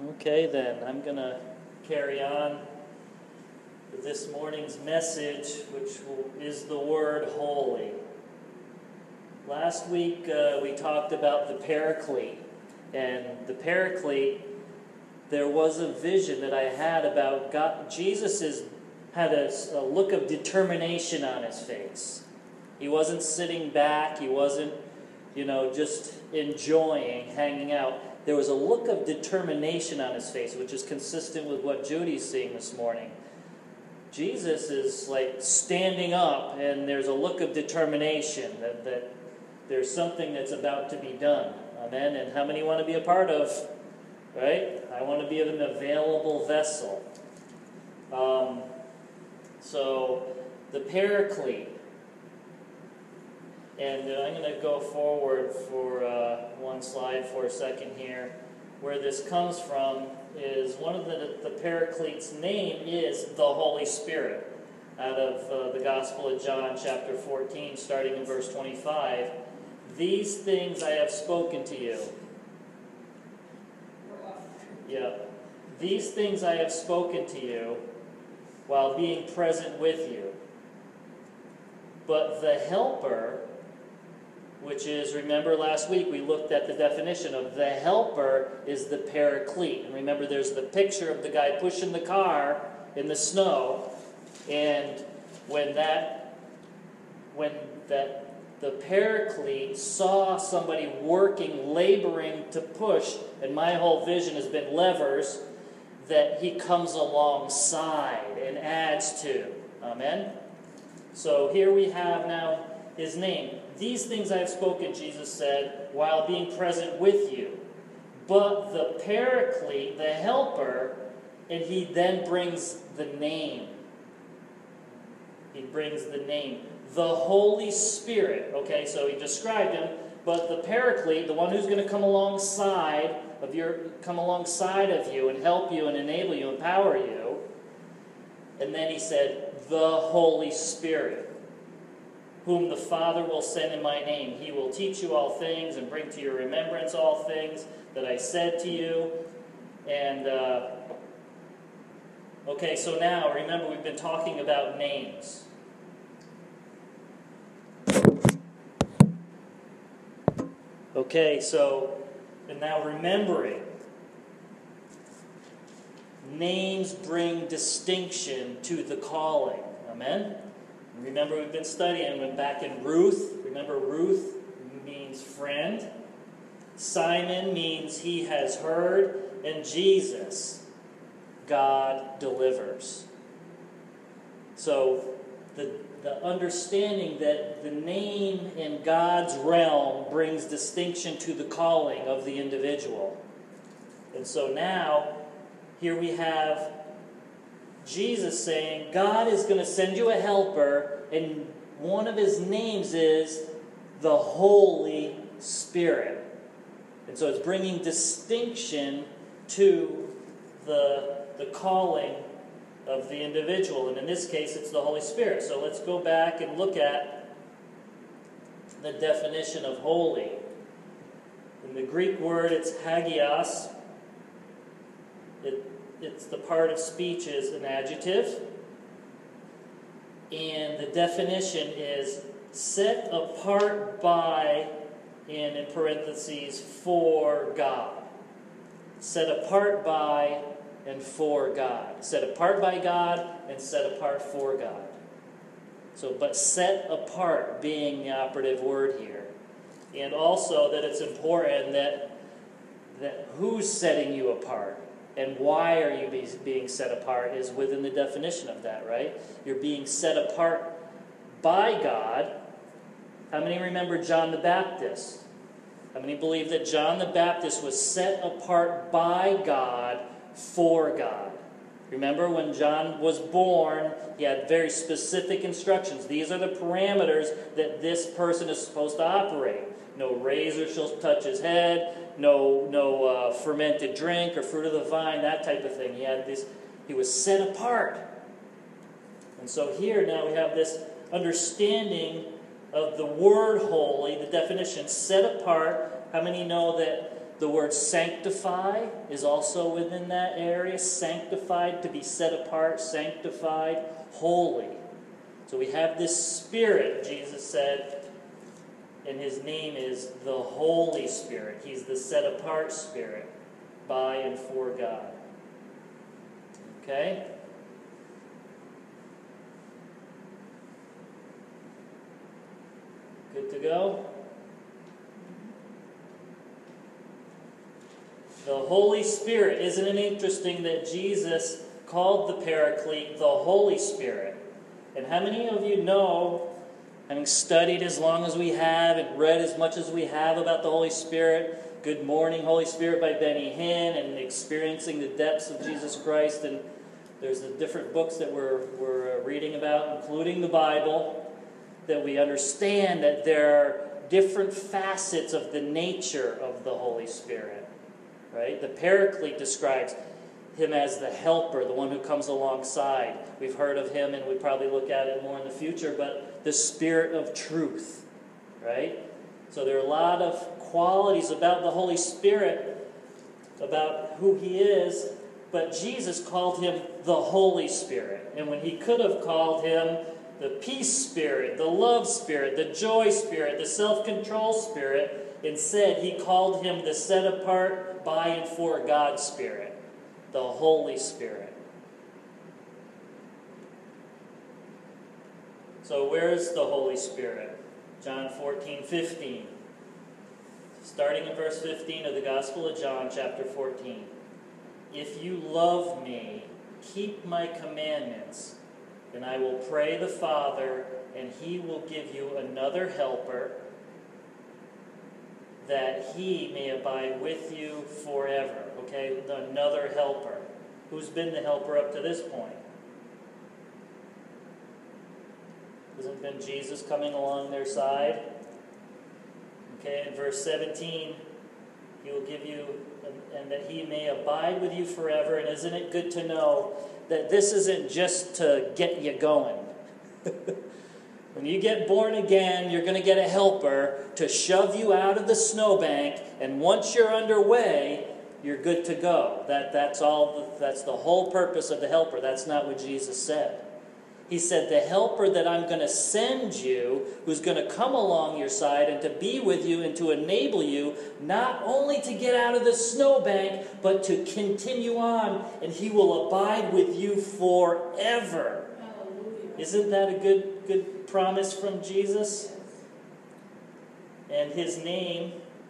Okay then, I'm going to carry on with this morning's message, which is the word holy. Last week we talked about the Paraclete, and the Paraclete, there was a vision that I had about God. Jesus had a look of determination on his face. He wasn't sitting back, he wasn't, just enjoying hanging out. There was a look of determination on his face, which is consistent with what Judy's seeing this morning. Jesus is like standing up, and there's a look of determination that there's something that's about to be done. Amen? And how many want to be a part of? Right? I want to be an available vessel. So, the Paraclete. And I'm going to go forward for one slide for a second here. Where this comes from is one of the Paraclete's name is the Holy Spirit. Out of the Gospel of John, chapter 14, starting in verse 25. These things I have spoken to you. Yeah. These things I have spoken to you while being present with you. But the Helper, which is, remember last week we looked at the definition of the Helper is the Paraclete. And remember there's the picture of the guy pushing the car in the snow. And when the Paraclete saw somebody working, laboring to push, and my whole vision has been levers, that he comes alongside and adds to. Amen? So here we have now his name. These things I have spoken, Jesus said, while being present with you. But the Paraclete, the Helper, and he then brings the name. He brings the name. The Holy Spirit. Okay, so he described him. But the Paraclete, the one who's going to come alongside of you and help you and enable you, empower you. And then he said, the Holy Spirit, whom the Father will send in my name. He will teach you all things and bring to your remembrance all things that I said to you. And, okay, so now, remember, we've been talking about names. Okay, so, and now remembering. Names bring distinction to the calling. Amen? Remember, we've been studying, went back in Ruth. Remember, Ruth means friend. Simon means he has heard. And Jesus, God delivers. So, the understanding that the name in God's realm brings distinction to the calling of the individual. And so now, here we have Jesus saying, God is going to send you a helper, and one of his names is the Holy Spirit. And so it's bringing distinction to the calling of the individual. And in this case, it's the Holy Spirit. So let's go back and look at the definition of holy. In the Greek word, it's hagios. It's the part of speech is an adjective. And the definition is set apart by, and in parentheses, for God. Set apart by and for God. Set apart by God and set apart for God. So, but set apart being the operative word here. And also that it's important that who's setting you apart. And why are you being set apart is within the definition of that, right? You're being set apart by God. How many remember John the Baptist? How many believe that John the Baptist was set apart by God for God? Remember when John was born, he had very specific instructions. These are the parameters that this person is supposed to operate. No razor shall touch his head. No fermented drink or fruit of the vine, that type of thing. He was set apart. And so here now we have this understanding of the word holy, the definition, set apart. How many know that The word sanctify is also within that area. Sanctified, to be set apart, sanctified, holy. So we have this Spirit, Jesus said, and His name is the Holy Spirit. He's the set-apart Spirit by and for God. Okay? Good to go? The Holy Spirit. Isn't it interesting that Jesus called the Paraclete the Holy Spirit? And how many of you know, having studied as long as we have and read as much as we have about the Holy Spirit, Good Morning, Holy Spirit by Benny Hinn, and experiencing the depths of Jesus Christ, and there's the different books that we're reading about, including the Bible, that we understand that there are different facets of the nature of the Holy Spirit. Right? The Paraclete describes Him as the helper, the one who comes alongside. We've heard of Him, and we probably look at it more in the future, but the Spirit of truth. Right? So there are a lot of qualities about the Holy Spirit, about who He is, but Jesus called Him the Holy Spirit. And when He could have called Him the peace Spirit, the love Spirit, the joy Spirit, the self-control Spirit, instead He called Him the set-apart by and for God Spirit, the Holy Spirit. So where's the Holy Spirit? John 14:15. Starting in verse 15 of the Gospel of John, chapter 14. If you love me, keep my commandments, and I will pray the Father, and He will give you another helper, that He may abide with you forever. Okay, another helper. Who's been the helper up to this point? Hasn't been Jesus coming along their side? Okay, in verse 17, He will give you, and that He may abide with you forever. And isn't it good to know that this isn't just to get you going? When you get born again, you're going to get a helper to shove you out of the snowbank, and once you're underway, you're good to go. That's the whole purpose of the helper. That's not what Jesus said. He said, the helper that I'm going to send you, who's going to come along your side and to be with you and to enable you, not only to get out of the snowbank, but to continue on, and He will abide with you forever. Hallelujah. Isn't that a good promise from Jesus? And His name,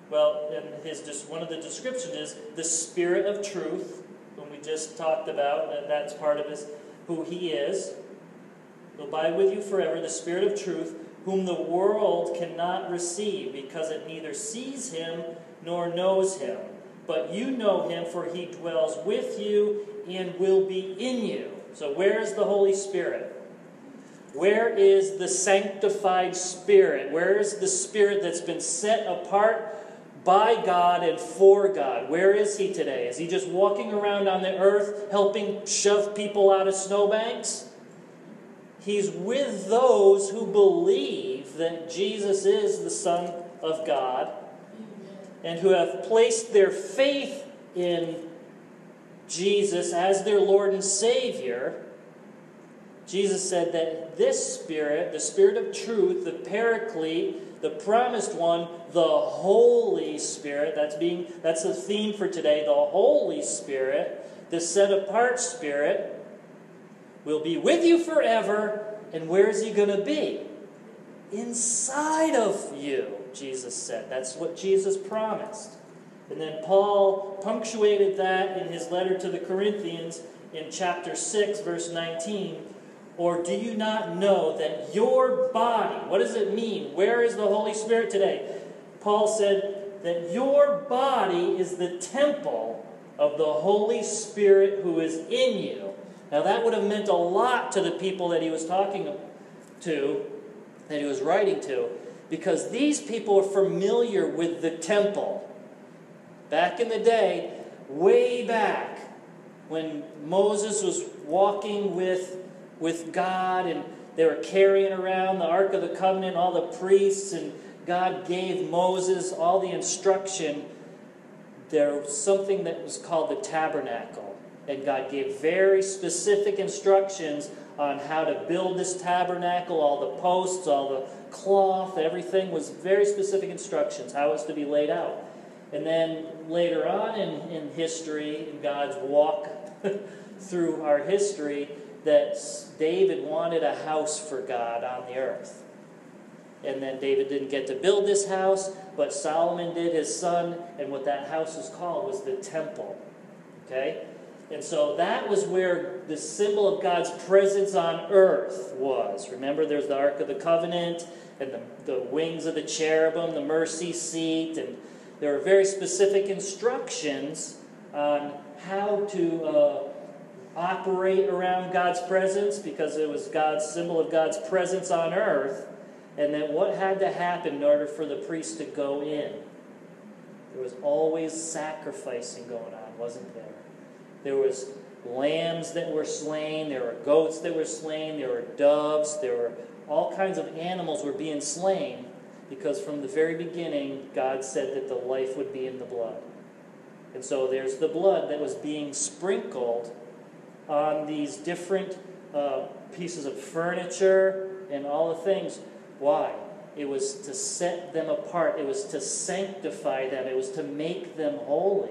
one of the descriptions is the Spirit of Truth, whom we just talked about, and that's part of who He is. Will abide with you forever, the Spirit of truth, whom the world cannot receive, because it neither sees Him nor knows Him. But you know Him, for He dwells with you and will be in you. So where is the Holy Spirit? Where is the sanctified Spirit? Where is the Spirit that's been set apart by God and for God? Where is He today? Is He just walking around on the earth helping shove people out of snowbanks? He's with those who believe that Jesus is the Son of God and who have placed their faith in Jesus as their Lord and Savior. Jesus said that this Spirit, the Spirit of truth, the Paraclete, the promised one, the Holy Spirit, that's the theme for today, the Holy Spirit, the set-apart Spirit, will be with you forever. And where is He going to be? Inside of you, Jesus said. That's what Jesus promised. And then Paul punctuated that in his letter to the Corinthians in chapter 6, verse 19. Or do you not know that your body, what does it mean? Where is the Holy Spirit today? Paul said that your body is the temple of the Holy Spirit who is in you. Now that would have meant a lot to the people that he was talking to, that he was writing to, because these people are familiar with the temple. Back in the day, way back, when Moses was walking with God and they were carrying around the Ark of the Covenant, all the priests, and God gave Moses all the instruction. there was something that was called the tabernacle. And God gave very specific instructions on how to build this tabernacle, all the posts, all the cloth, everything was very specific instructions, how it was to be laid out. And then later on in history, in God's walk through our history, that David wanted a house for God on the earth. And then David didn't get to build this house, but Solomon did, his son, and what that house was called was the temple. Okay? And so that was where the symbol of God's presence on earth was. Remember, there's the Ark of the Covenant, and the wings of the cherubim, the mercy seat, and there are very specific instructions on how to operate around God's presence, because it was God's symbol of God's presence on earth. And then what had to happen in order for the priest to go in? There was always sacrificing going on, wasn't there? There was lambs that were slain, there were goats that were slain, there were doves, there were all kinds of animals were being slain, because from the very beginning, God said that the life would be in the blood. And so there's the blood that was being sprinkled on these different pieces of furniture and all the things. Why? It was to set them apart. It was to sanctify them. It was to make them holy.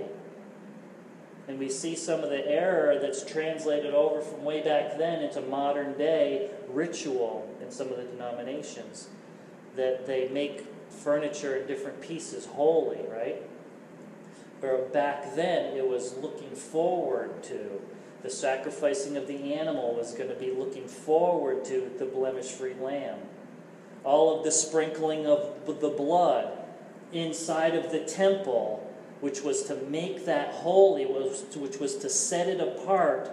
And we see some of the error that's translated over from way back then into modern day ritual in some of the denominations. That they make furniture in different pieces holy, right? But back then it was looking forward to. The sacrificing of the animal was going to be looking forward to the blemish-free lamb. All of the sprinkling of the blood inside of the temple, which was to make that holy, which was to set it apart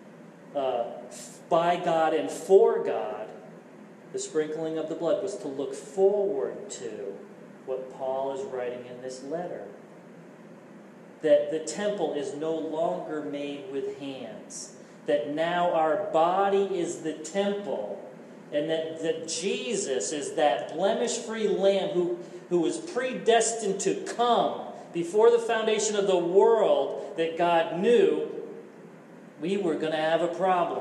by God and for God. The sprinkling of the blood was to look forward to what Paul is writing in this letter. That the temple is no longer made with hands. That now our body is the temple. And that Jesus is that blemish-free lamb who was predestined to come before the foundation of the world, that God knew we were going to have a problem.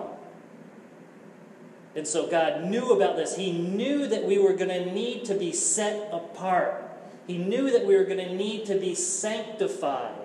And so God knew about this. He knew that we were going to need to be set apart. He knew that we were going to need to be sanctified.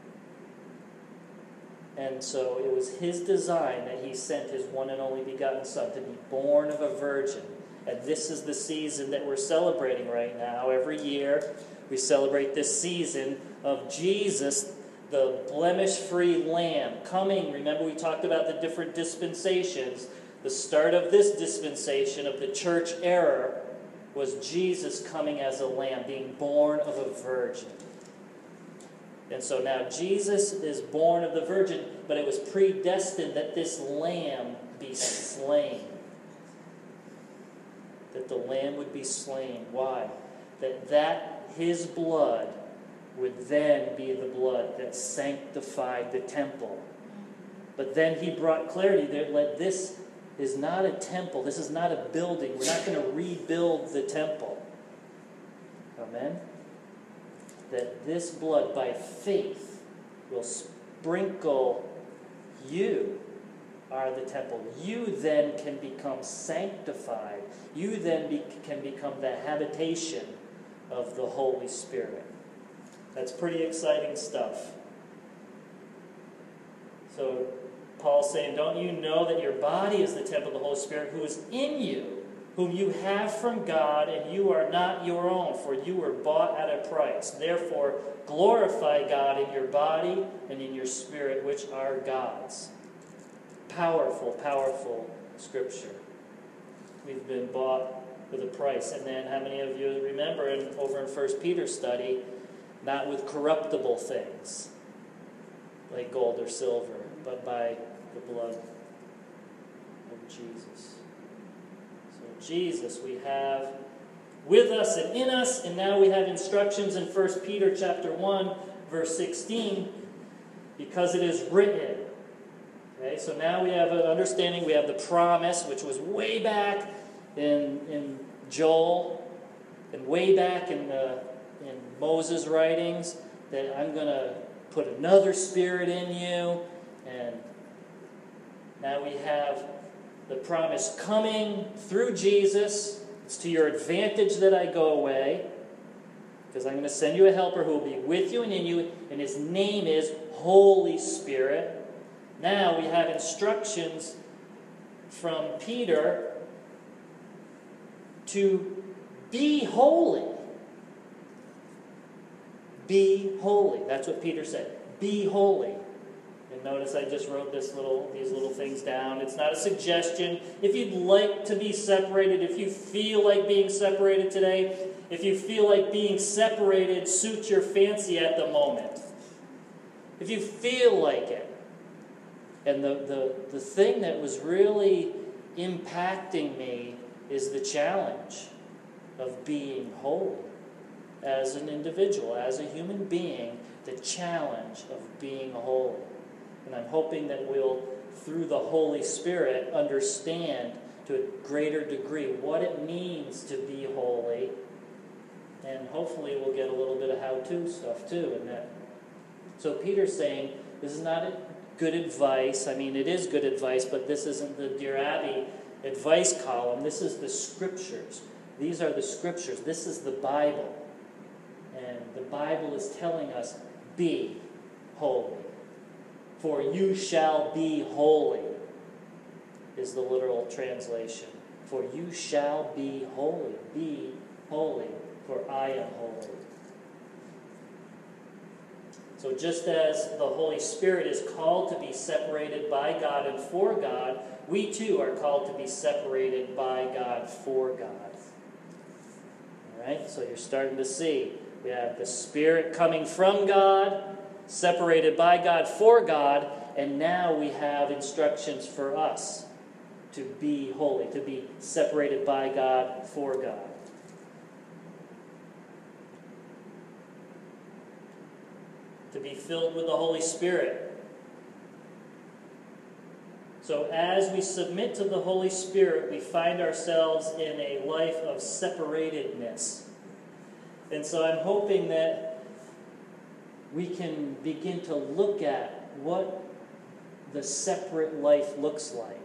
And so it was His design that He sent His one and only begotten Son to be born of a virgin. And this is the season that we're celebrating right now. Every year we celebrate this season of Jesus, the blemish-free Lamb, coming. Remember, we talked about the different dispensations. The start of this dispensation of the church era was Jesus coming as a lamb, being born of a virgin. And so now Jesus is born of the virgin, but it was predestined that this lamb be slain. That the lamb would be slain. Why? That His blood would then be the blood that sanctified the temple. But then He brought clarity that this is not a temple. This is not a building. We're not going to rebuild the temple. Amen? That this blood, by faith, will sprinkle you, are the temple. You then can become sanctified. You then can become the habitation of the Holy Spirit. That's pretty exciting stuff. So Paul's saying, don't you know that your body is the temple of the Holy Spirit who is in you, whom you have from God, and you are not your own, for you were bought at a price. Therefore, glorify God in your body and in your spirit, which are God's. Powerful, powerful scripture. We've been bought with a price. And then how many of you remember over in 1 Peter study, not with corruptible things, like gold or silver, but by the blood of Jesus. Jesus we have with us and in us, and now we have instructions in 1 Peter chapter 1, verse 16, because it is written. Okay, so now we have an understanding, we have the promise, which was way back in Joel, and way back in Moses' writings, that I'm going to put another Spirit in you. And now we have the promise coming through Jesus. It's to your advantage that I go away, because I'm going to send you a helper who will be with you and in you, and his name is Holy Spirit. Now we have instructions from Peter to be holy. Be holy. That's what Peter said. Be holy. And notice I just wrote these little things down. It's not a suggestion. If you'd like to be separated, if you feel like being separated today, if you feel like being separated suits your fancy at the moment, if you feel like it. And the thing that was really impacting me is the challenge of being holy as an individual, as a human being, the challenge of being holy. And I'm hoping that we'll, through the Holy Spirit, understand to a greater degree what it means to be holy. And hopefully we'll get a little bit of how-to stuff too in that. So Peter's saying, this is not good advice. I mean, it is good advice, but this isn't the Dear Abby advice column. This is the Scriptures. These are the Scriptures. This is the Bible. And the Bible is telling us, be holy. For you shall be holy, is the literal translation. For you shall be holy. Be holy, for I am holy. So just as the Holy Spirit is called to be separated by God and for God, we too are called to be separated by God for God. All right, so you're starting to see. We have the Spirit coming from God, separated by God for God, and now we have instructions for us to be holy, to be separated by God for God. To be filled with the Holy Spirit. So as we submit to the Holy Spirit, we find ourselves in a life of separatedness. And so I'm hoping that we can begin to look at what the separate life looks like.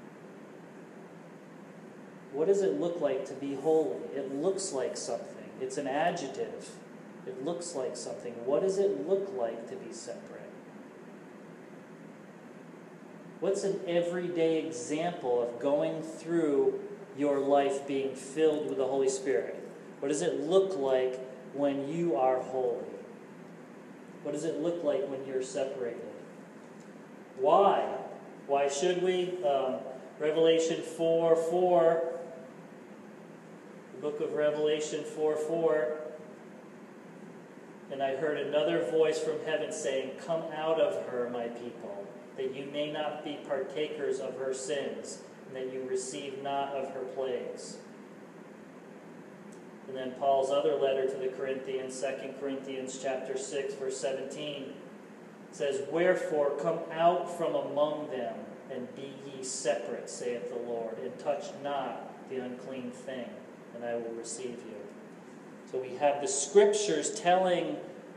What does it look like to be holy? It looks like something. It's an adjective. It looks like something. What does it look like to be separate? What's an everyday example of going through your life being filled with the Holy Spirit? What does it look like when you are holy? What does it look like when you're separated? Why? Why should we? Revelation 4:4, the book of Revelation 4:4. And I heard another voice from heaven saying, "Come out of her, my people, that you may not be partakers of her sins, and that you receive not of her plagues." And then Paul's other letter to the Corinthians, 2 Corinthians chapter 6, verse 17, says, "Wherefore come out from among them, and be ye separate, saith the Lord, and touch not the unclean thing, and I will receive you." So we have the Scriptures telling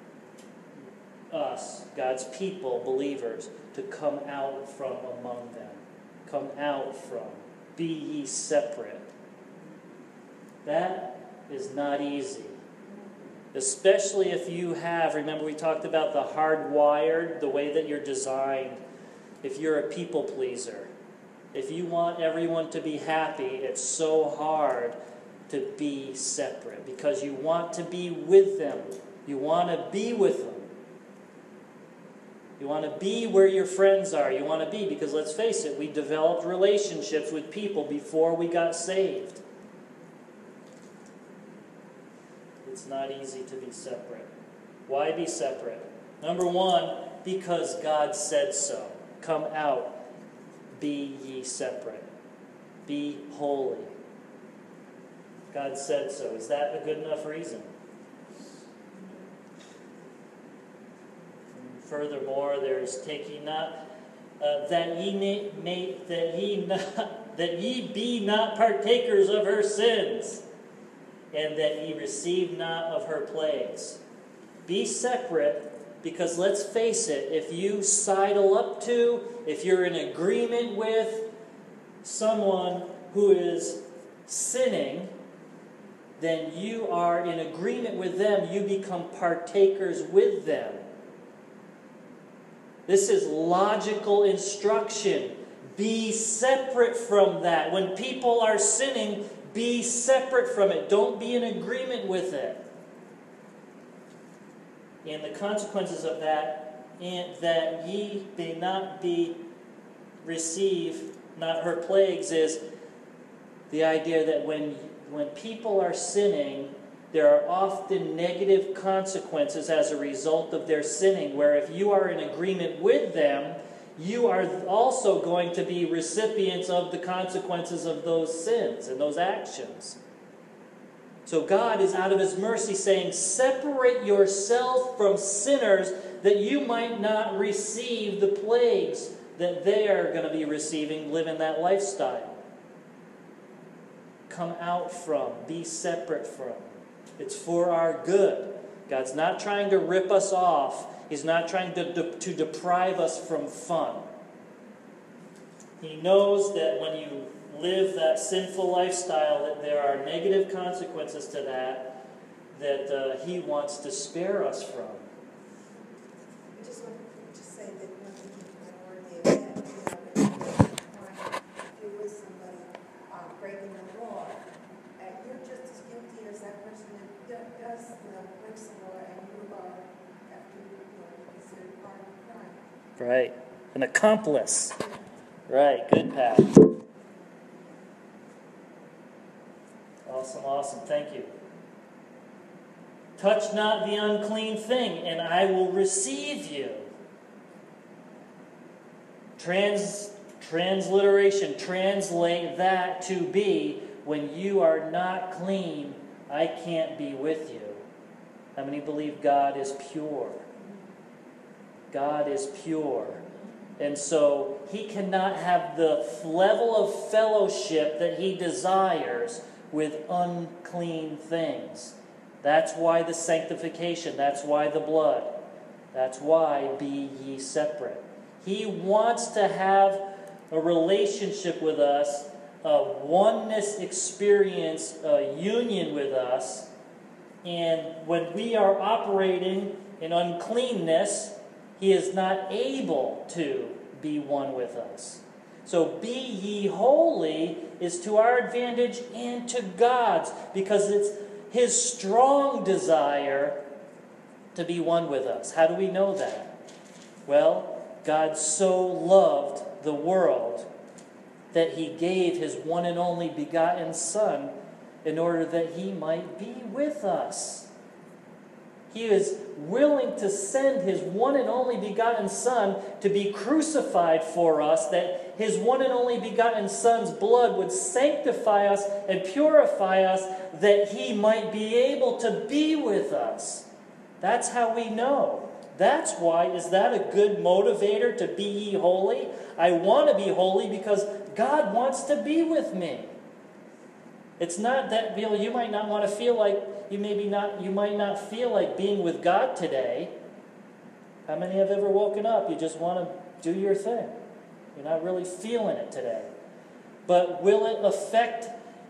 us, God's people, believers, to come out from among them. Come out from. Be ye separate. That is not easy. Especially if you have, remember we talked about the hardwired, the way that you're designed. If you're a people pleaser, if you want everyone to be happy, it's so hard to be separate because you want to be with them. You want to be with them. You want to be where your friends are. You want to be, because let's face it, we developed relationships with people before we got saved. It's not easy to be separate. Why be separate? Number one, because God said so. Come out. Be ye separate. Be holy. God said so. Is that a good enough reason? And furthermore, there's take ye not that ye be not partakers of her sins, and that ye receive not of her plagues. Be separate Because let's face it, if you sidle up to, if you're in agreement with someone who is sinning, then you are in agreement with them. You become partakers with them. This is logical instruction. Be separate from that. When people are sinning, be separate from it. Don't be in agreement with it. And the consequences of that, and that ye may not be receive not her plagues, is the idea that when people are sinning, there are often negative consequences as a result of their sinning, where if you are in agreement with them, you are also going to be recipients of the consequences of those sins and those actions. So God is out of His mercy saying, separate yourself from sinners that you might not receive the plagues that they are going to be receiving, living that lifestyle. Come out from, be separate from. It's for our good. God's not trying to rip us off. He's not trying to deprive us from fun. He knows that when you live that sinful lifestyle, that there are negative consequences to that He wants to spare us from. I just want to say that one thing you can already if you're with somebody breaking the law, you're just as guilty as that person that does breaks the law, and you are considered part of the crime. Right. An accomplice. Right. Good, Pat. Awesome. Thank you. Touch not the unclean thing, and I will receive you. Transliteration, translate that to be, when you are not clean, I can't be with you. How many believe God is pure? God is pure. And so He cannot have the level of fellowship that He desires with unclean things. That's why the sanctification. That's why the blood. That's why be ye separate. He wants to have a relationship with us, a oneness experience, a union with us. And when we are operating in uncleanness, He is not able to be one with us. So be ye holy is to our advantage and to God's, because it's His strong desire to be one with us. How do we know that? Well, God so loved the world that He gave His one and only begotten Son in order that He might be with us. He is willing to send His one and only begotten Son to be crucified for us, that His one and only begotten Son's blood would sanctify us and purify us, that He might be able to be with us. That's how we know. That's why. Is that a good motivator to be ye holy? I want to be holy because God wants to be with me. It's not that, you might not want to feel like, you might not feel like being with God today. How many have ever woken up? You just want to do your thing. You're not really feeling it today. But will it affect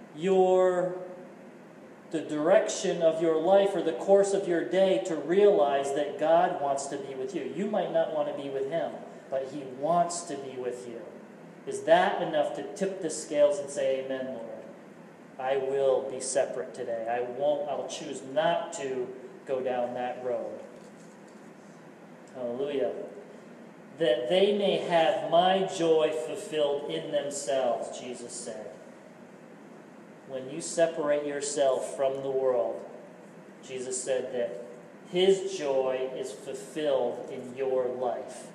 the direction of your life or the course of your day to realize that God wants to be with you? You might not want to be with Him, but He wants to be with you. Is that enough to tip the scales and say, Amen, Lord? I will be separate today. I'll choose not to go down that road. Hallelujah. That they may have my joy fulfilled in themselves, Jesus said. When you separate yourself from the world, Jesus said that His joy is fulfilled in your life.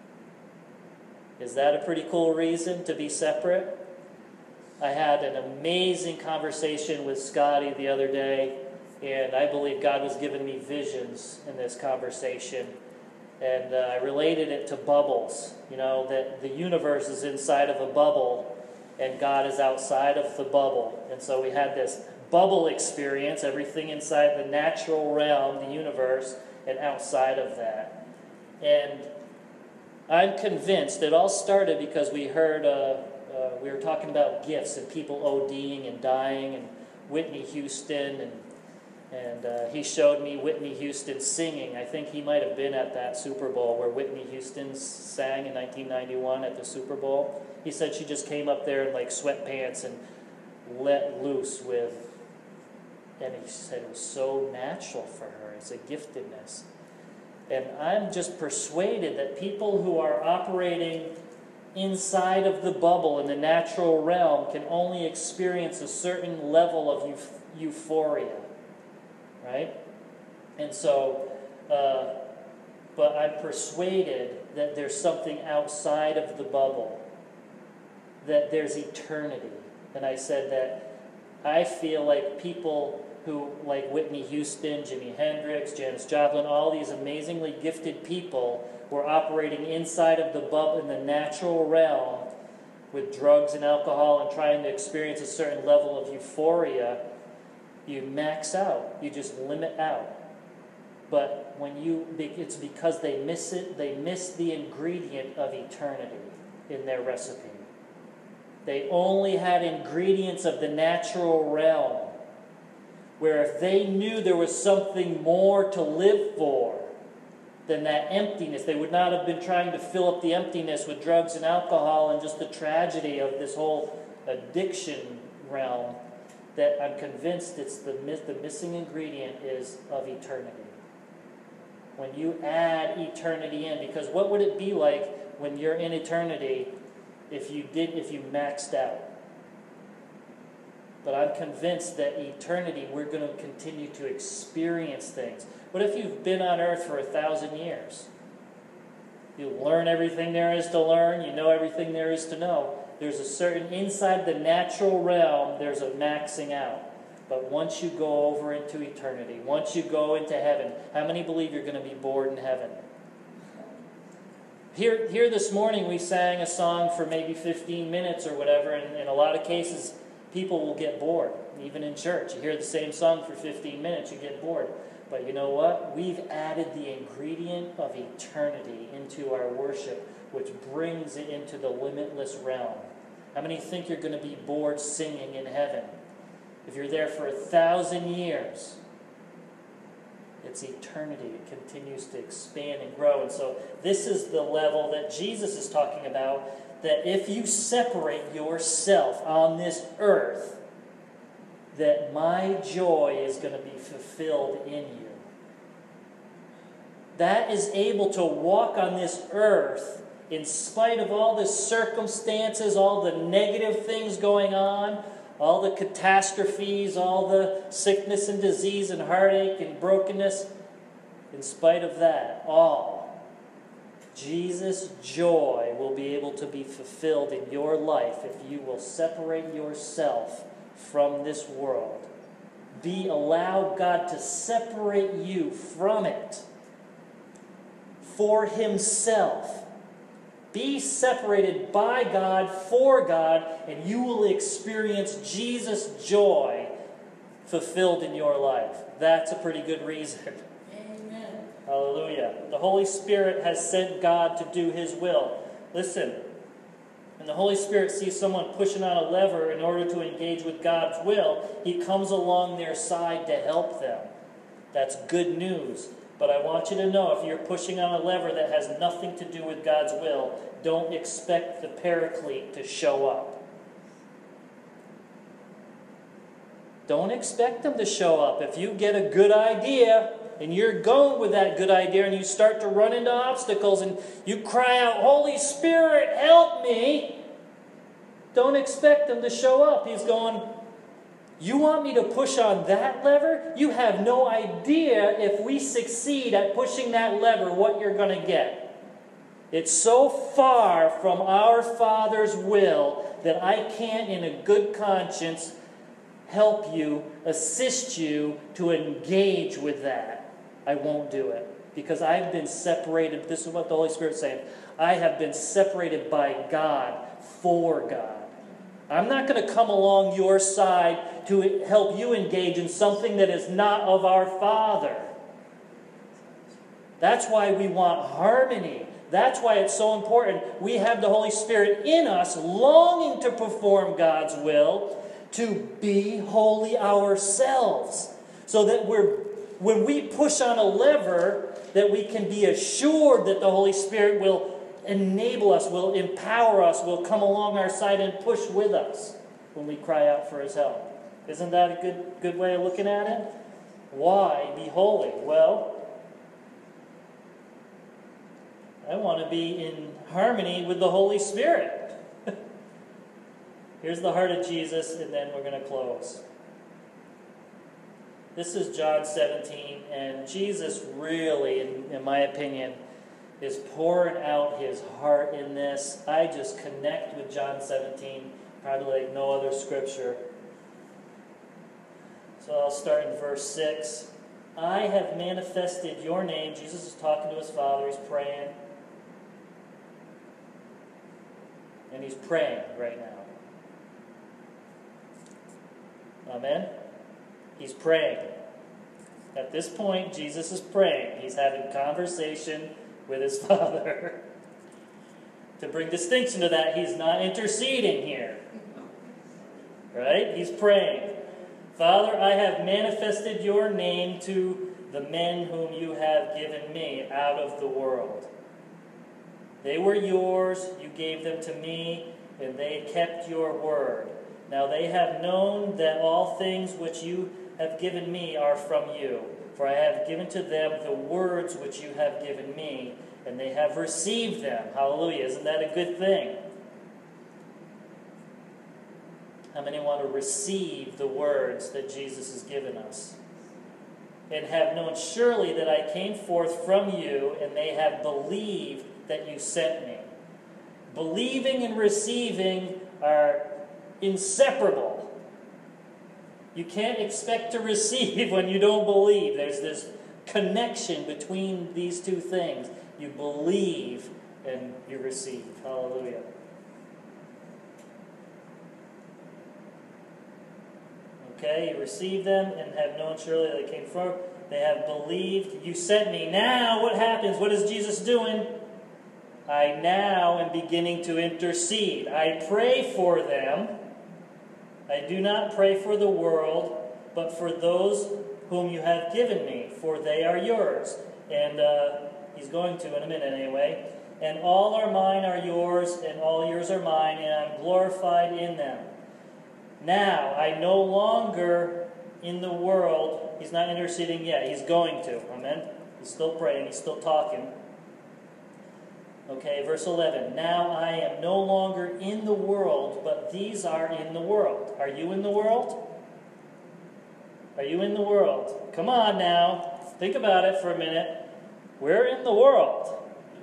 Is that a pretty cool reason to be separate? I had an amazing conversation with Scotty the other day, and I believe God was giving me visions in this conversation. And I related it to bubbles, that the universe is inside of a bubble, and God is outside of the bubble. And so we had this bubble experience, everything inside the natural realm, the universe, and outside of that. And I'm convinced it all started because we heard, we were talking about gifts and people ODing and dying, and Whitney Houston, and he showed me Whitney Houston singing. I think he might have been at that Super Bowl where Whitney Houston sang in 1991 at the Super Bowl. He said she just came up there in like sweatpants and let loose with, and he said it was so natural for her. It's a giftedness. And I'm just persuaded that people who are operating inside of the bubble in the natural realm can only experience a certain level of euphoria. Right? And so, but I'm persuaded that there's something outside of the bubble, that there's eternity. And I said that I feel like people who, like Whitney Houston, Jimi Hendrix, Janis Joplin, all these amazingly gifted people were operating inside of the bubble in the natural realm with drugs and alcohol and trying to experience a certain level of euphoria. You max out. You just limit out. But it's because they miss it. They miss the ingredient of eternity in their recipe. They only had ingredients of the natural realm, where if they knew there was something more to live for than that emptiness, they would not have been trying to fill up the emptiness with drugs and alcohol and just the tragedy of this whole addiction realm. That I'm convinced it's the missing ingredient is of eternity. When you add eternity in, because what would it be like when you're in eternity if you maxed out? But I'm convinced that eternity, we're going to continue to experience things. What if you've been on earth for 1,000 years? You learn everything there is to learn. You know everything there is to know. There's a certain, inside the natural realm, there's a maxing out. But once you go over into eternity, once you go into heaven, how many believe you're going to be bored in heaven? Here this morning we sang a song for maybe 15 minutes or whatever, and in a lot of cases people will get bored, even in church. You hear the same song for 15 minutes, you get bored. But you know what? We've added the ingredient of eternity into our worship, which brings it into the limitless realm. How many think you're going to be bored singing in heaven? If you're there for 1,000 years, it's eternity. It continues to expand and grow. And so this is the level that Jesus is talking about, that if you separate yourself on this earth, that my joy is going to be fulfilled in you. That is able to walk on this earth in spite of all the circumstances, all the negative things going on, all the catastrophes, all the sickness and disease and heartache and brokenness. In spite of that, all, Jesus' joy will be able to be fulfilled in your life if you will separate yourself from this world. Allow God to separate you from it for Himself. Be separated by God, for God, and you will experience Jesus' joy fulfilled in your life. That's a pretty good reason. Amen. Hallelujah. The Holy Spirit has sent God to do His will. Listen, when the Holy Spirit sees someone pushing on a lever in order to engage with God's will, He comes along their side to help them. That's good news. But I want you to know, if you're pushing on a lever that has nothing to do with God's will, don't expect the paraclete to show up. Don't expect them to show up. If you get a good idea, and you're going with that good idea, and you start to run into obstacles, and you cry out, Holy Spirit, help me, don't expect them to show up. He's going, you want me to push on that lever? You have no idea if we succeed at pushing that lever what you're going to get. It's so far from our Father's will that I can't, in a good conscience, help you, assist you to engage with that. I won't do it. Because I've been separated. This is what the Holy Spirit's saying. I have been separated by God for God. I'm not going to come along your side to help you engage in something that is not of our Father. That's why we want harmony. That's why it's so important. We have the Holy Spirit in us, longing to perform God's will, to be holy ourselves. So that when we push on a lever, that we can be assured that the Holy Spirit will enable us, will empower us, will come along our side and push with us when we cry out for His help. Isn't that a good way of looking at it? Why be holy? Well, I want to be in harmony with the Holy Spirit. Here's the heart of Jesus, and then we're going to close. This is John 17, and Jesus really, in my opinion, is pouring out His heart in this. I just connect with John 17, probably like no other scripture. So I'll start in verse 6. I have manifested your name. Jesus is talking to His Father. He's praying. And He's praying right now. Amen? He's praying. At this point, Jesus is praying. He's having conversation with His Father. To bring distinction to that, He's not interceding here. Right? He's praying. Father, I have manifested your name to the men whom you have given me out of the world. They were yours, you gave them to me, and they kept your word. Now they have known that all things which you have given me are from you. For I have given to them the words which you have given me, and they have received them. Hallelujah. Isn't that a good thing? How many want to receive the words that Jesus has given us? And have known surely that I came forth from you, and they have believed that you sent me. Believing and receiving are inseparable. You can't expect to receive when you don't believe. There's this connection between these two things. You believe and you receive. Hallelujah. Okay, you receive them and have known surely that they came from. They have believed you sent me. Now what happens? What is Jesus doing? I now am beginning to intercede. I pray for them. I do not pray for the world, but for those whom you have given me, for they are yours. And he's going to in a minute anyway. And all are mine are yours, and all yours are mine, and I'm glorified in them. Now, I no longer in the world. He's not interceding yet. He's going to. Amen? He's still praying. He's still talking. Okay, verse 11. Now I am no longer in the world, but these are in the world. Are you in the world? Are you in the world? Come on now. Think about it for a minute. We're in the world.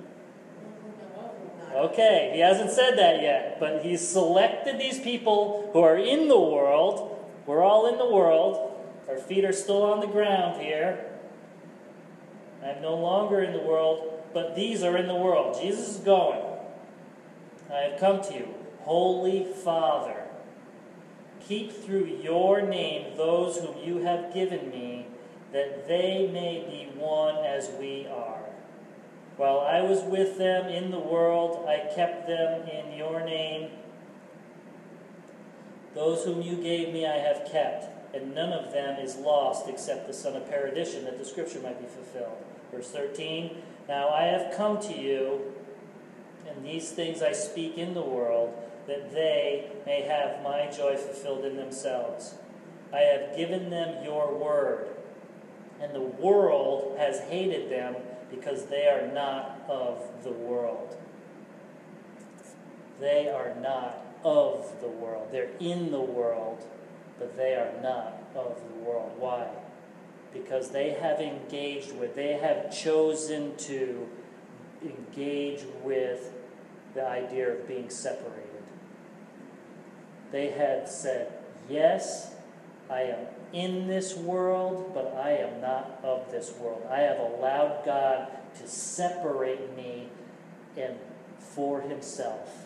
Okay, he hasn't said that yet, but he's selected these people who are in the world. We're all in the world. Our feet are still on the ground here. I'm no longer in the world, but these are in the world. Jesus is going. I have come to you, Holy Father. Keep through your name those whom you have given me, that they may be one as we are. While I was with them in the world, I kept them in your name. Those whom you gave me I have kept, and none of them is lost except the son of perdition, that the scripture might be fulfilled. Verse 13, now I have come to you, and these things I speak in the world, that they may have my joy fulfilled in themselves. I have given them your word, and the world has hated them, because they are not of the world. They are not of the world. They're in the world, but they are not of the world. Why? Because they have engaged with, they have chosen to engage with the idea of being separated. They had said, yes, I am in this world, but I am not of this world. I have allowed God to separate me for himself.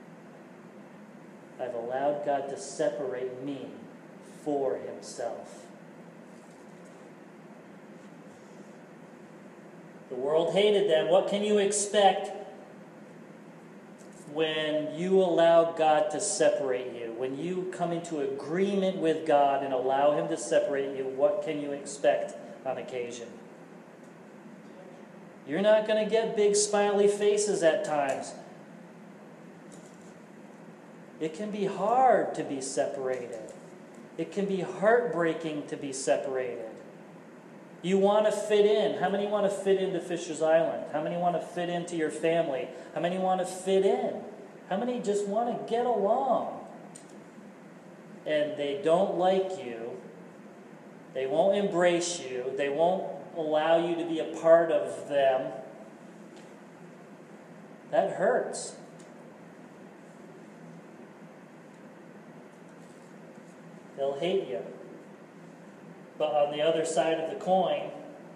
I've allowed God to separate me for himself. The The world hated them. What can you expect when you allow God to separate you? When you come into agreement with God and allow Him to separate you, what can you expect on occasion? You're not going to get big smiley faces at times. It can be hard to be separated. It can be heartbreaking to be separated. You want to fit in. How many want to fit into Fisher's Island? How many want to fit into your family? How many want to fit in? How many just want to get along? And they don't like you. They won't embrace you. They won't allow you to be a part of them. That hurts. They'll hate you. But on the other side of the coin,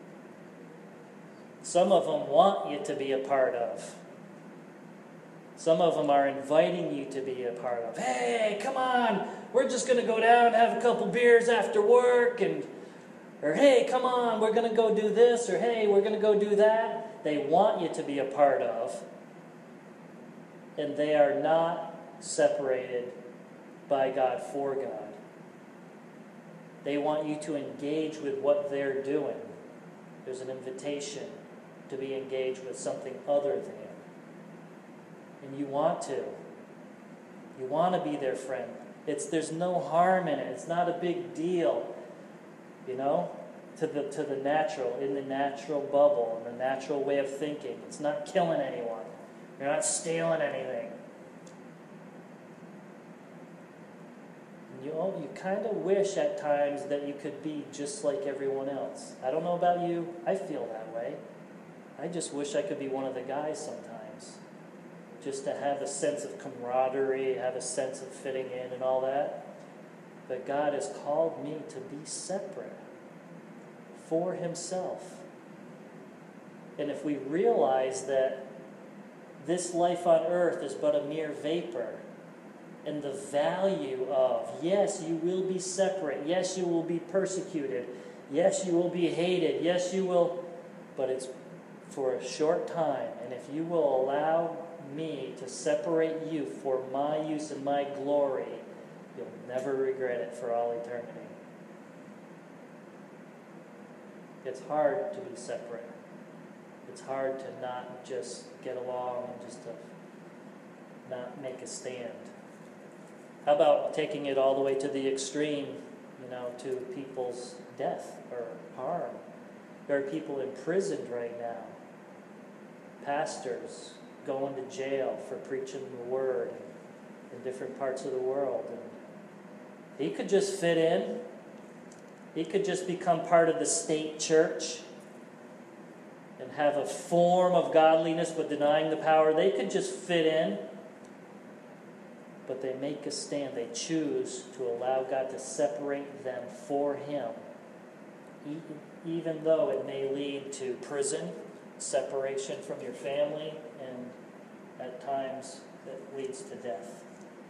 some of them want you to be a part of. Some of them are inviting you to be a part of. Hey, come on, we're just going to go down and have a couple beers after work. Or hey, come on, we're going to go do this. Or hey, we're going to go do that. They want you to be a part of. And they are not separated by God for God. They want you to engage with what they're doing. There's an invitation to be engaged with something other than. And you want to. You want to be their friend. There's no harm in it. It's not a big deal. You know? To the natural, in the natural bubble, in the natural way of thinking. It's not killing anyone. You're not stealing anything. You kind of wish at times that you could be just like everyone else. I don't know about you. I feel that way. I just wish I could be one of the guys sometimes. Just to have a sense of camaraderie, have a sense of fitting in and all that. But God has called me to be separate for Himself. And if we realize that this life on earth is but a mere vapor, and the value of, yes, you will be separate. Yes, you will be persecuted. Yes, you will be hated. Yes, you will. But it's for a short time. And if you will allow me to separate you for my use and my glory, you'll never regret it for all eternity. It's hard to be separate. It's hard to not just get along and just to not make a stand. How about taking it all the way to the extreme, to people's death or harm? There are people imprisoned right now. Pastors going to jail for preaching the word in different parts of the world. And he could just fit in. He could just become part of the state church and have a form of godliness but denying the power. They could just fit in. But they make a stand. They choose to allow God to separate them for Him. Even though it may lead to prison, separation from your family, and at times it leads to death.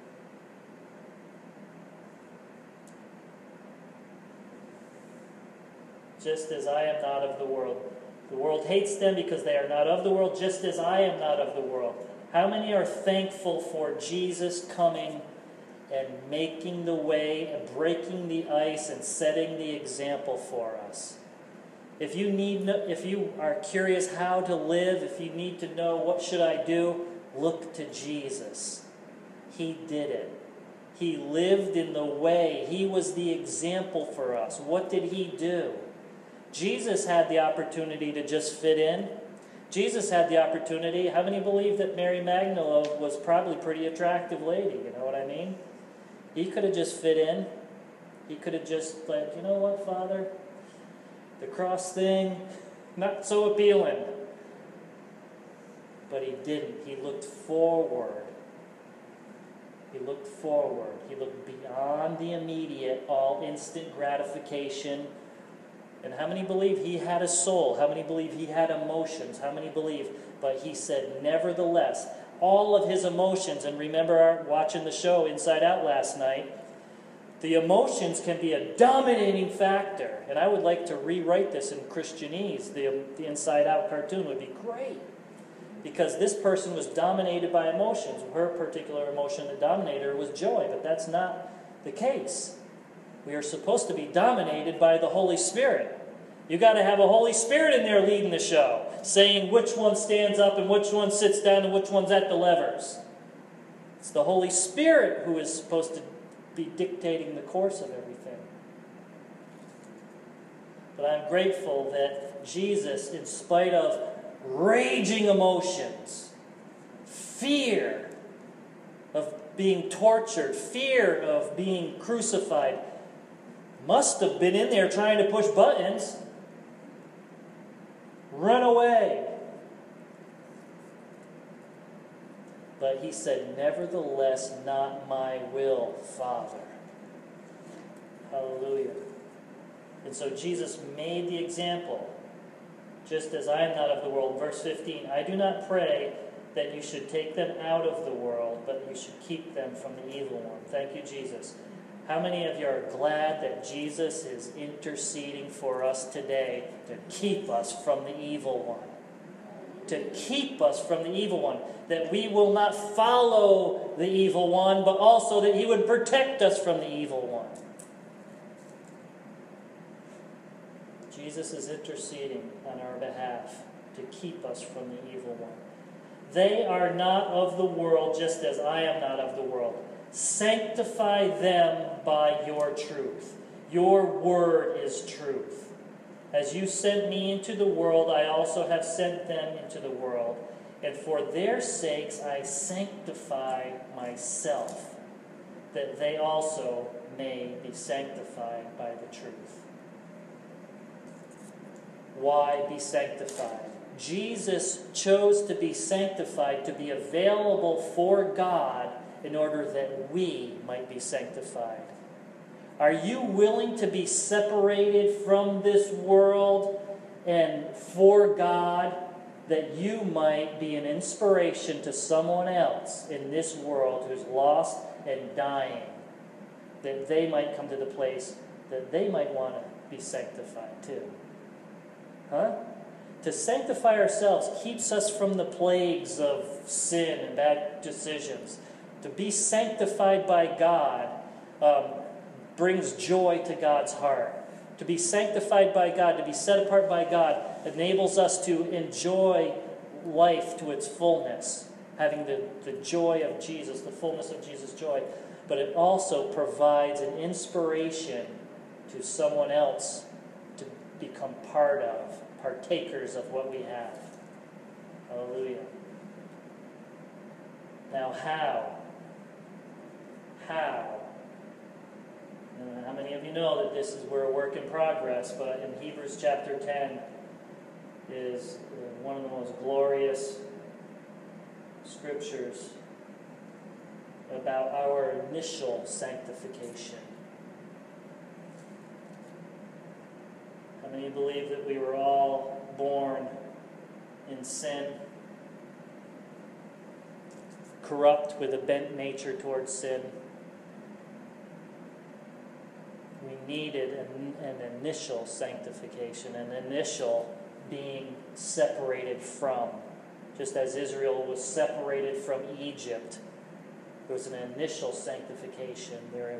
Just as I am not of the world. The world hates them because they are not of the world, just as I am not of the world. How many are thankful for Jesus coming and making the way and breaking the ice and setting the example for us? If you are curious how to live, if you need to know what should I do, look to Jesus. He did it. He lived in the way. He was the example for us. What did He do? Jesus had the opportunity to just fit in. Jesus had the opportunity. How many believe that Mary Magdalene was probably a pretty attractive lady? You know what I mean? He could have just fit in. He could have just said, you know what, Father? The cross thing, not so appealing. But He didn't. He looked forward. He looked forward. He looked beyond the immediate, all instant gratification. And how many believe He had a soul? How many believe He had emotions? How many believe? But He said, nevertheless, all of His emotions, and remember watching the show Inside Out last night, The emotions can be a dominating factor. And I would like to rewrite this in Christianese. The Inside Out cartoon would be great. Because this person was dominated by emotions. Her particular emotion that dominated her was joy. But that's not the case. We are supposed to be dominated by the Holy Spirit. You got to have a Holy Spirit in there leading the show. Saying which one stands up and which one sits down and which one's at the levers. It's the Holy Spirit who is supposed to be dictating the course of everything. But I'm grateful that Jesus, in spite of raging emotions, fear of being tortured, fear of being crucified, must have been in there trying to push buttons. Run away. But he said, nevertheless, not my will, Father. Hallelujah. And so Jesus made the example, just as I am not of the world. Verse 15, I do not pray that you should take them out of the world, but you should keep them from the evil one. Thank you, Jesus. How many of you are glad that Jesus is interceding for us today to keep us from the evil one? To keep us from the evil one. That we will not follow the evil one, but also that he would protect us from the evil one. Jesus is interceding on our behalf to keep us from the evil one. They are not of the world, just as I am not of the world. Sanctify them by your truth. Your word is truth. As you sent me into the world, I also have sent them into the world. And for their sakes I sanctify myself, that they also may be sanctified by the truth. Why be sanctified? Jesus chose to be sanctified, to be available for God in order that we might be sanctified. Are you willing to be separated from this world and for God, that you might be an inspiration to someone else in this world who's lost and dying, that they might come to the place that they might want to be sanctified too? Huh? To sanctify ourselves keeps us from the plagues of sin and bad decisions. To be sanctified by God brings joy to God's heart. To be sanctified by God, to be set apart by God, enables us to enjoy life to its fullness, having the joy of Jesus, the fullness of Jesus' joy. But it also provides an inspiration to someone else to become partakers of what we have. Hallelujah. Now, how? How many of you know that this is we're a work in progress, but in Hebrews chapter 10 is one of the most glorious scriptures about our initial sanctification. How many believe that we were all born in sin, corrupt with a bent nature towards sin? We needed an initial sanctification, an initial being separated from. Just as Israel was separated from Egypt, there was an initial sanctification.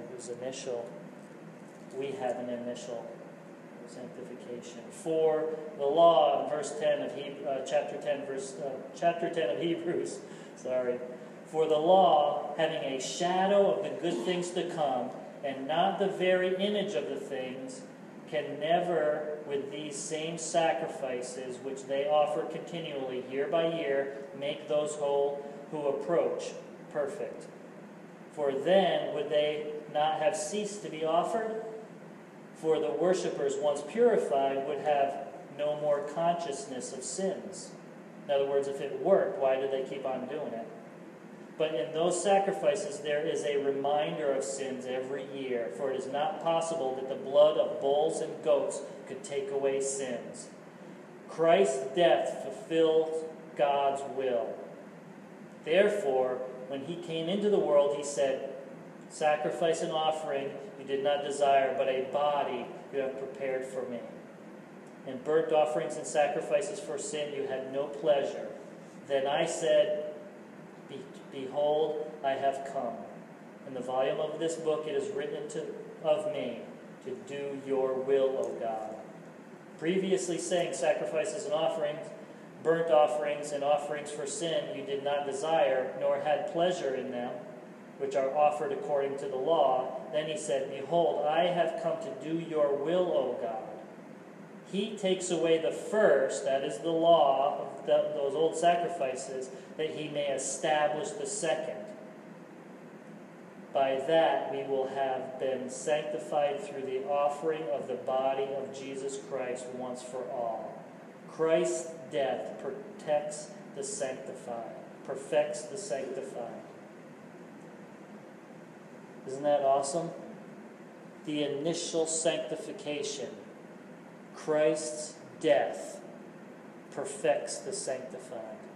We have an initial sanctification. For the law, in verse 10 of chapter 10 of Hebrews, for the law, having a shadow of the good things to come, and not the very image of the things, can never, with these same sacrifices which they offer continually year by year, make those whole who approach perfect. For then would they not have ceased to be offered? For the worshippers, once purified, would have no more consciousness of sins. In other words, if it worked, why do they keep on doing it? But in those sacrifices there is a reminder of sins every year, for it is not possible that the blood of bulls and goats could take away sins. Christ's death fulfilled God's will. Therefore, when he came into the world, he said, Sacrifice and offering you did not desire, but a body you have prepared for me. In burnt offerings and sacrifices for sin you had no pleasure. Then I said, Behold, I have come. In the volume of this book it is written of me, to do your will, O God. Previously saying sacrifices and offerings, burnt offerings and offerings for sin you did not desire, nor had pleasure in them, which are offered according to the law. Then he said, Behold, I have come to do your will, O God. He takes away the first, that is the law of those old sacrifices, that he may establish the second. By that we will have been sanctified through the offering of the body of Jesus Christ once for all. Christ's death perfects the sanctified. Isn't that awesome? The initial sanctification. Christ's death perfects the sanctified.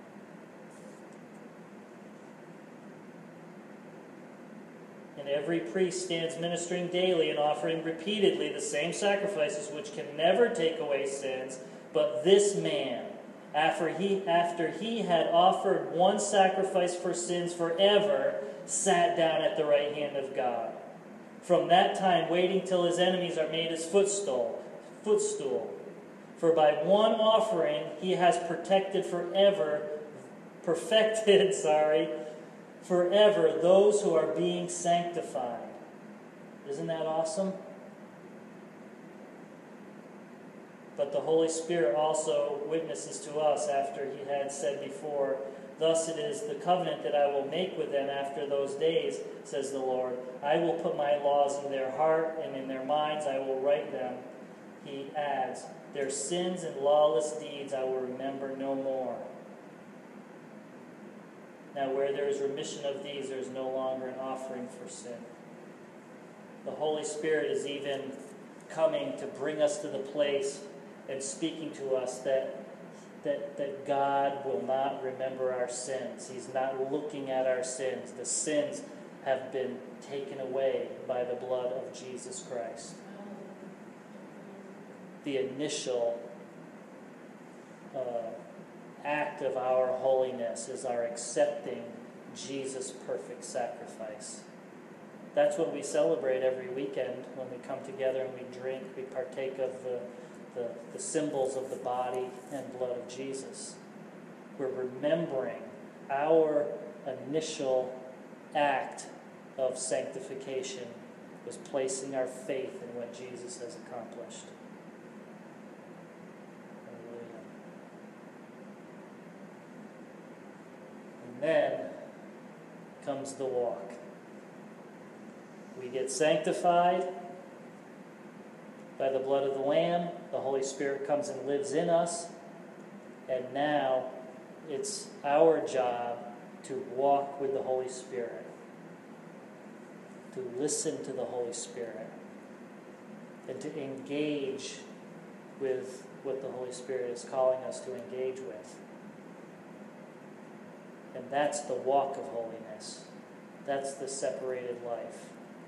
And every priest stands ministering daily and offering repeatedly the same sacrifices which can never take away sins. But this man, after he had offered one sacrifice for sins forever, sat down at the right hand of God. From that time, waiting till his enemies are made his footstool. For by one offering he has perfected forever those who are being sanctified. Isn't that awesome? But the Holy Spirit also witnesses to us after he had said before, Thus it is the covenant that I will make with them after those days, says the Lord. I will put my laws in their heart, and in their minds I will write them. He adds, Their sins and lawless deeds I will remember no more. Now where there is remission of these, there is no longer an offering for sin. The Holy Spirit is even coming to bring us to the place and speaking to us that God will not remember our sins. He's not looking at our sins. The sins have been taken away by the blood of Jesus Christ. The initial act of our holiness is our accepting Jesus' perfect sacrifice. That's what we celebrate every weekend when we come together and we drink, we partake of the symbols of the body and blood of Jesus. We're remembering our initial act of sanctification was placing our faith in what Jesus has accomplished. Hallelujah. And then comes the walk. We get sanctified by the blood of the Lamb. The Holy Spirit comes and lives in us. And now it's our job to walk with the Holy Spirit, to listen to the Holy Spirit, and to engage with what the Holy Spirit is calling us to engage with. And that's the walk of holiness. That's the separated life.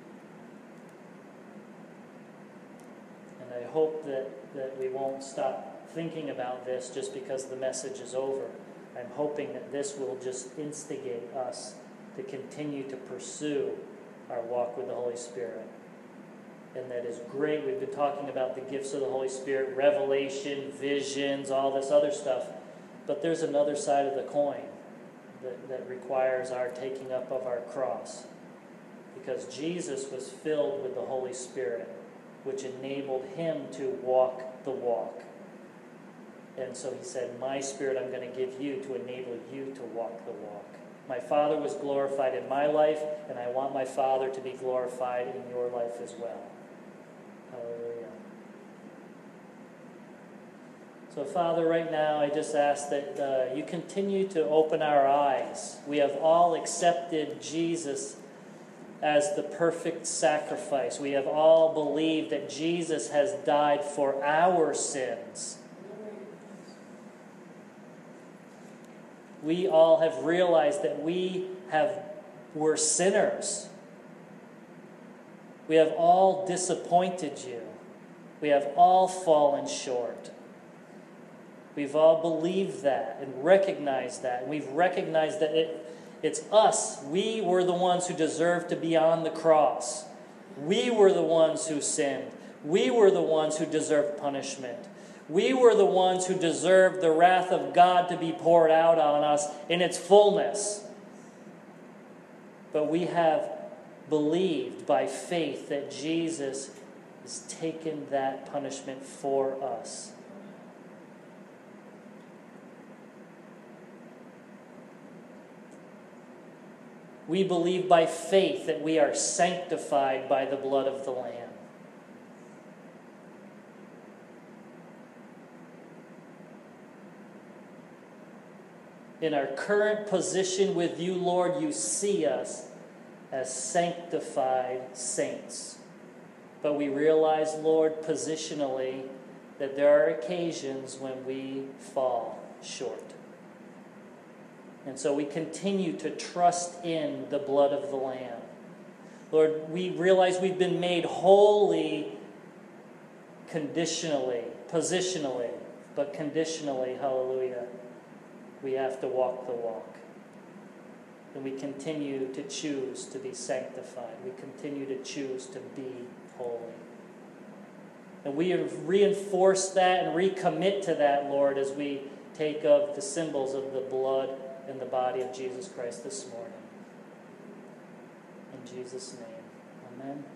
And I hope that we won't stop thinking about this just because the message is over. I'm hoping that this will just instigate us to continue to pursue our walk with the Holy Spirit. And that is great. We've been talking about the gifts of the Holy Spirit, revelation, visions, all this other stuff. But there's another side of the coin that requires our taking up of our cross. Because Jesus was filled with the Holy Spirit, which enabled him to walk the walk. And so he said, my Spirit I'm going to give you to enable you to walk the walk. My Father was glorified in my life, and I want my Father to be glorified in your life as well. Hallelujah. So, Father, right now I just ask that you continue to open our eyes. We have all accepted Jesus as the perfect sacrifice. We have all believed that Jesus has died for our sins. We all have realized that we're sinners. We have all disappointed you. We have all fallen short. We've all believed that and recognized that. And we've recognized that it's us. We were the ones who deserved to be on the cross. We were the ones who sinned. We were the ones who deserved punishment. We were the ones who deserved the wrath of God to be poured out on us in its fullness. But we have believed by faith that Jesus has taken that punishment for us. We believe by faith that we are sanctified by the blood of the Lamb. In our current position with you, Lord, you see us as sanctified saints. But we realize, Lord, positionally, that there are occasions when we fall short. And so we continue to trust in the blood of the Lamb. Lord, we realize we've been made holy conditionally, positionally, but conditionally, hallelujah, we have to walk the walk. And we continue to choose to be sanctified. We continue to choose to be holy. And we have reinforced that and recommit to that, Lord, as we take of the symbols of the blood and the body of Jesus Christ this morning. In Jesus' name, amen.